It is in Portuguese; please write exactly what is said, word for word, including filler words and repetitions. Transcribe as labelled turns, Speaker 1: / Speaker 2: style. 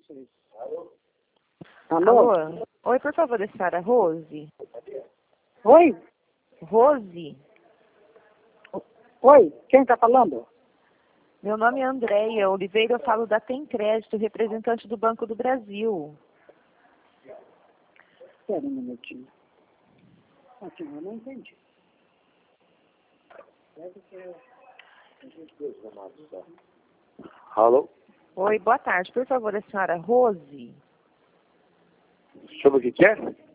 Speaker 1: Alô?
Speaker 2: Alô? Oi, por favor, a senhora Rose?
Speaker 1: Oi?
Speaker 2: Rose?
Speaker 1: Oi? Quem está falando?
Speaker 2: Meu nome é Andréia Oliveira, eu falo da Tem Crédito, representante do Banco do Brasil.
Speaker 1: Espera um minutinho. Assim, eu não entendi.
Speaker 3: Alô?
Speaker 2: Oi, boa tarde. Por favor, a senhora Rose?
Speaker 3: Sobre o que quer?